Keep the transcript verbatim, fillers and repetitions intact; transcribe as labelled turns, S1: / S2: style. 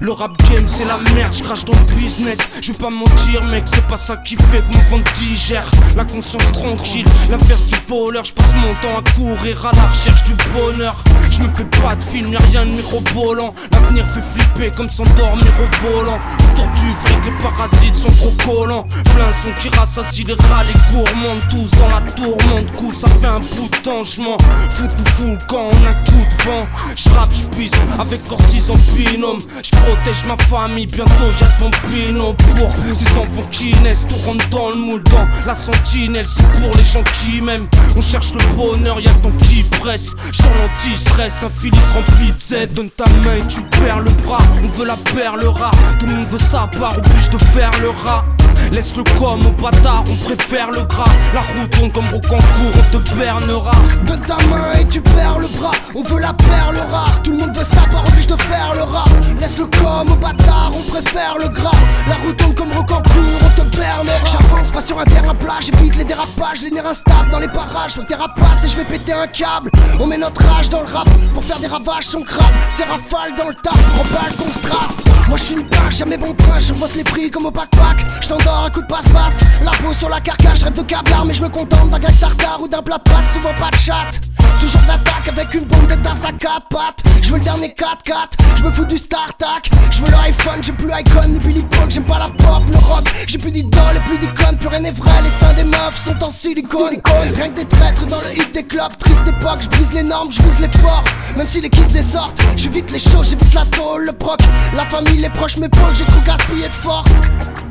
S1: Le rap game c'est la merde, je crache dans le business. Je vais pas mentir mec, c'est pas ça qui fait que mon ventre digère. La conscience tranquille, l'inverse du voleur. Je passe mon temps à courir à la recherche du bonheur. Je me fais pas de film, y'a rien de mirobolant. L'avenir fait flipper comme s'endormir au volant. Autour du fric, les parasites sont trop collants. Plein son qui rassasie les rats, les gourmands. Tous dans la tourmente, coup ça fait un bout de temps. J'm'en fous tout fou quand on a un coup de vent. J'rappe, j'pisse avec Cortis en binôme. J'protège ma famille, bientôt y'a mon binôme. Pour ces enfants qui naissent, tout rentre dans le moule. Dans la sentinelle, c'est pour les gens qui m'aiment. On cherche le bonheur, y'a le temps qui presse. Sur l'anti-stress, un filis rempli de Z. Donne ta main et tu perds le bras. On veut la perle rare, tout le monde veut sa part, oblige de faire le rat. Laisse le com au bâtard, on préfère le gras. La route tourne comme Rocancourt, on te bernera.
S2: Donne ta main et tu perds le bras. On veut la perle rare, tout le monde veut savoir, oblige de faire le rat. Laisse le com au bâtard, on préfère le gras. La route tourne comme Rocancourt, on te bernera. J'avance pas sur un terrain plat, j'évite les dérapages. Les nerfs instables dans les parages, je rapace et je vais péter un câble. On met notre rage dans le rap pour faire des ravages, son crabe. C'est rafale dans le tas, prends balle qu'on se trace. Moi je suis une pinche, jamais bon prince, je revote les prix comme au backpack. Je t'endors un coup de passe-passe, la peau sur la carcasse, je rêve de caviar mais je me contente d'un grec tartare ou d'un plat de pâtes, souvent pas de chatte. Toujours d'attaque avec une bombe de tasse à quatre pattes. Je veux le dernier quatre quatre, je me fous du StarTac. Je veux l'iPhone, j'ai plus Icon ni Billy Paul. J'aime pas la pop, le rock, j'ai plus d'idole et plus d'icônes. Plus rien n'est vrai, les seins des meufs sont en silicone. Rien que des traîtres dans le hit des clubs. Triste époque, je brise les normes, je vise les ports. Même si les kisses les sortent, j'évite les choses, j'évite la tôle, le proc. La famille, les proches m'épaulent, j'ai trop gaspillé de force.